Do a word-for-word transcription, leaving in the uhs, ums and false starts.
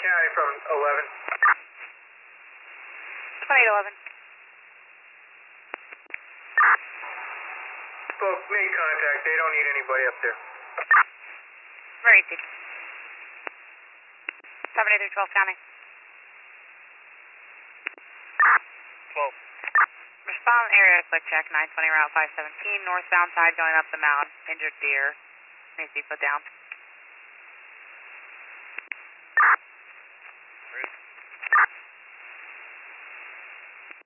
County from eleven. twenty-eight eleven. Spoke, made contact. They don't need anybody up there. Very easy. seven eight three twelve County. twelve. Respond area quick check, nine twenty Route five seventeen, northbound side going up the mound. Injured deer. Needs to be put down.